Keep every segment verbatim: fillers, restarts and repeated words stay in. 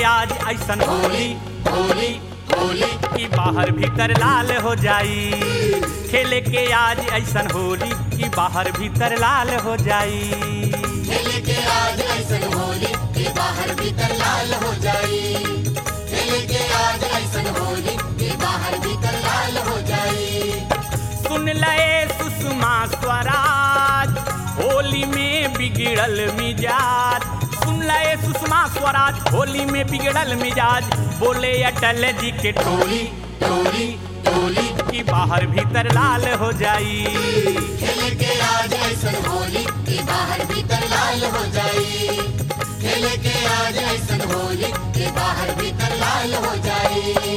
आज ऐसन होली होली होली की बाहर भीतर लाल हो जाई। खेले के आज ऐसन होली की बाहर भीतर लाल हो जाई। खेले के आज ऐसन होली की बाहर भीतर लाल हो जाई। खेले के आज ऐसन होली की बाहर भीतर लाल हो जाई। सुन ले सुषमा स्वराज होली में बिगड़ल मिजाज। सुन ले सुषमा स्वराज होली में बिगड़ल मिजाज। बोले अटल जी के टोली टोली टोली की बाहर भीतर लाल हो जाई। खेले के आज ऐसन होली की बाहर भीतर लाल हो जाई। खेले के आज ऐसन होली की बाहर भीतर लाल हो जाई।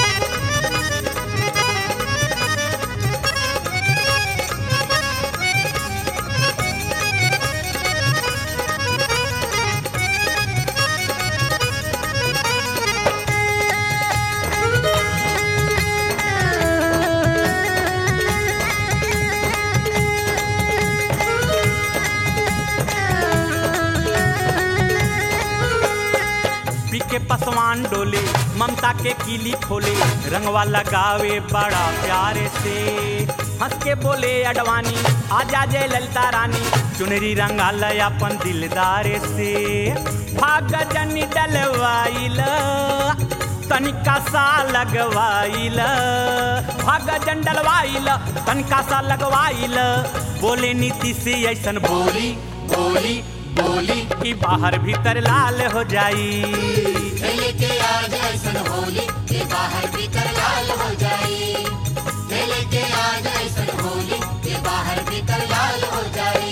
के पसवान डोले ममता के कीली खोले। रंगवा लगावे बड़ा प्यारे से। हंस के बोले अडवाणी आजा जय ललिता रानी। चुनरी रंगा लय अपन दिलदारे से। भाग जनी डलवाइल तनिका सा लगवाइल। भाग जन डलवाइल तनिका सा लगवाइल। बोले नीति से ऐसन बोली बोली बोली की बाहर भीतर लाल हो जाई। खेले के आज ऐसन होली की बाहर भीतर लाल हो जाई। खेले के आज ऐसन होली की बाहर भीतर लाल हो जाई।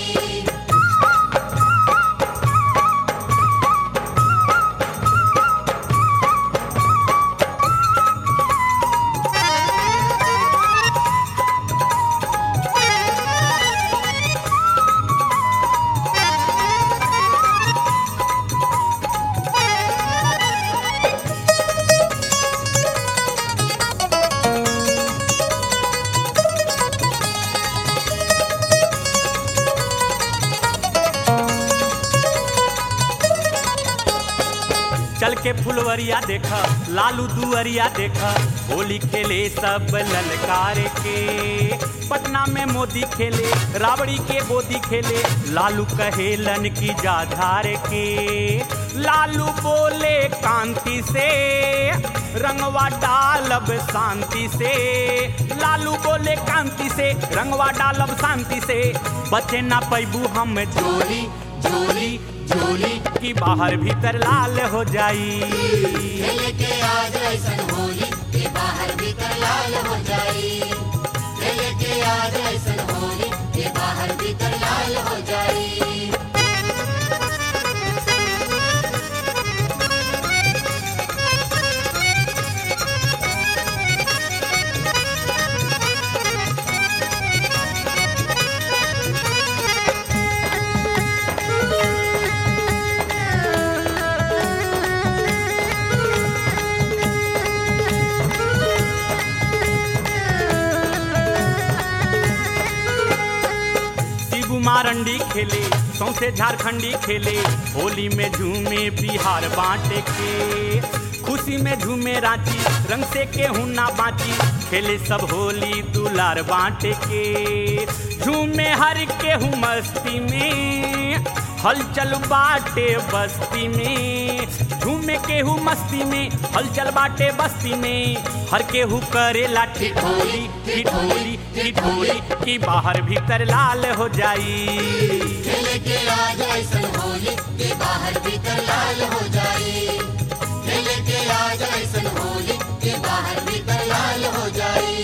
चल के फुलवरिया देखा लालू दुअरिया देखा। होली खेले सब ललकार के। पटना में मोदी खेले राबड़ी के बोदी खेले। लालू कहेलन की जाधार के। लालू बोले कांति से रंगवा डालब शांति से। लालू बोले कांति से रंगवा डालब शांति से। बचे ना पैबू हम जोली जोली जोली की बाहर भीतर लाल हो जाई। खेले के आज ऐसन होली की बाहर भीतर लाल हो जाई। खेले के आज ऐसन होली की बाहर भीतर लाल हो जाई। मारंडी खेले सौसे झारखंडी खेले। होली में झूमे बिहार बांटे के। खुशी में झूमे रांची रंग से केहू ना बाची। खेले सब होली दुलार बांटे के। झूमे हर केहू मस्ती में हलचल बाटे बस्ती में। झूमे केहू मस्ती में हलचल बाटे बस्ती में। हर केहू करेला ठिठोली ठिठोली ठिठोली की बाहर भीतर लाल हो जाई। खेले के आज ऐसन होली की बाहर भीतर लाल हो जाई। खेले के आज ऐसन होली की बाहर भीतर लाल हो जाई।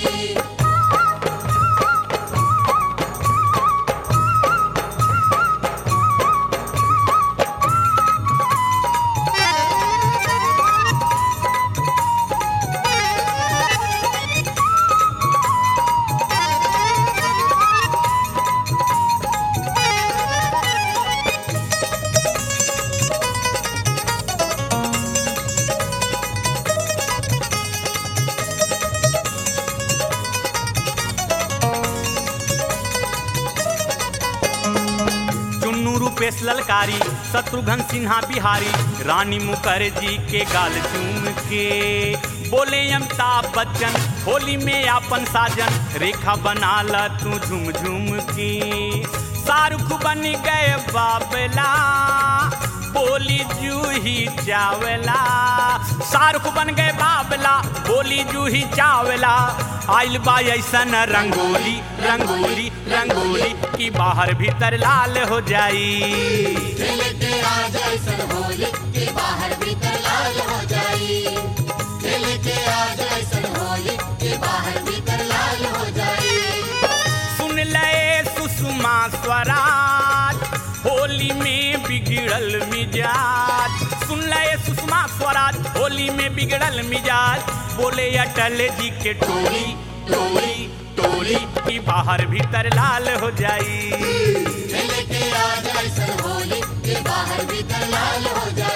रूपेश ललकारी शत्रुघ्न सिन्हा बिहारी रानी मुखर्जी के गाल चूम के बोले अमिताभ बच्चन होली में आपन साजन रेखा बना ला तू झूम झूम के शाहरुख बन गए बाबला बोली जूही चावला शाहरुख बन गए बाबला बोली जूही चावला आइल बा ऐसन रंगोली रंगोली रंगोली की बाहर भीतर लाल हो जाई खेल के आज ऐसन होली के बाहर भीतर लाल हो जाई खेल के आज ऐसन होली के बाहर भीतर लाल हो जाई सुन ले सुषमा स्वराज होली में बिगड़ल मिजाज सुन ले सुषमा स्वराज होली में बिगड़ल मिजाज बोले अटल जी के टोली टोली टोली की बाहर भीतर लाल हो जाई खेल के आज ऐसन होली के बाहर भीतर लाल हो जाई।